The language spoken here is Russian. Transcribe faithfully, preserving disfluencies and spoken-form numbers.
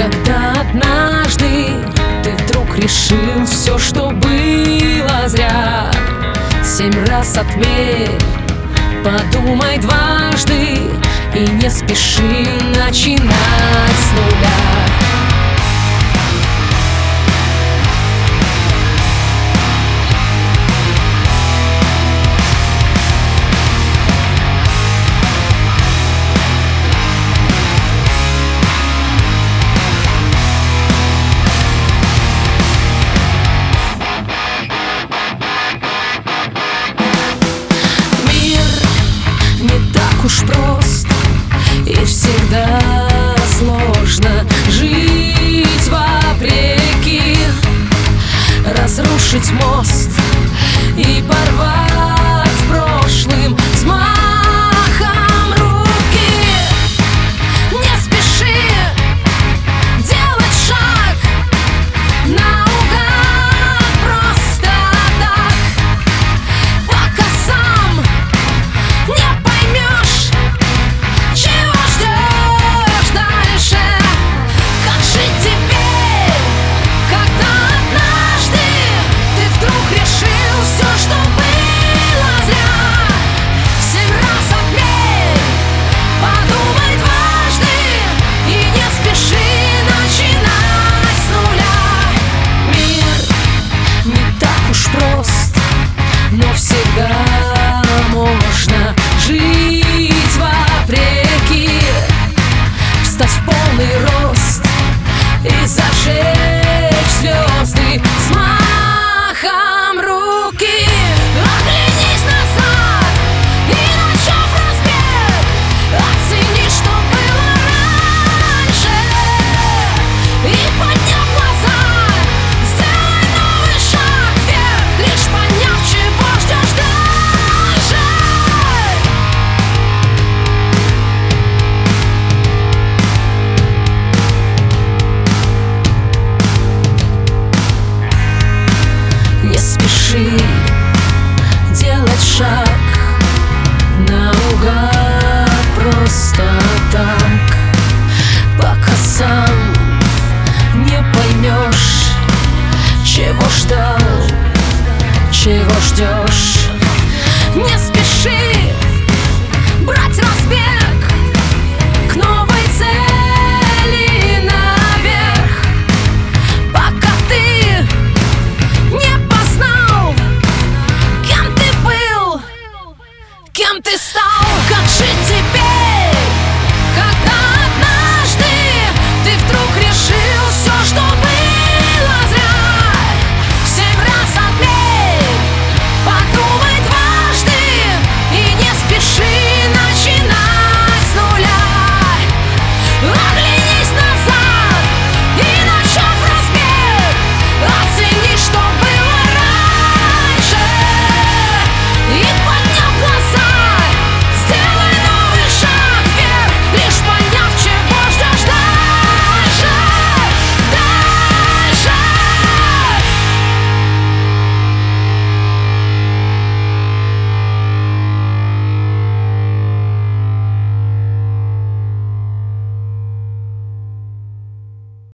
Когда однажды ты вдруг решил все, что было зря, семь раз отмерь, подумай дважды и не спеши начинать с нуля. Уж прост и всегда сложно жить вопреки, разрушить мост и порвать с прошлым взмахом руки. Не спеши делать шаг наугад, просто так, пока сам не поймешь, чего ждешь дальше. Как жить теперь, когда однажды ты вдруг решил все, что было зря? Семь раз отмерь, подумай дважды и не спеши начинать с нуля. Мир не так уж прост, но всегда можно жить вопреки, встать в полный рост и зажечь звезды взмахом руки. Оглянись назад и, начав разбег, оцени, что было раньше, и, подняв глаза, сделай новый шаг вверх, лишь поняв, чего ждешь дальше. Не спеши делать шаг наугад, просто так, пока сам не поймешь, чего ждал, чего ждешь. Не спеши брать разбег.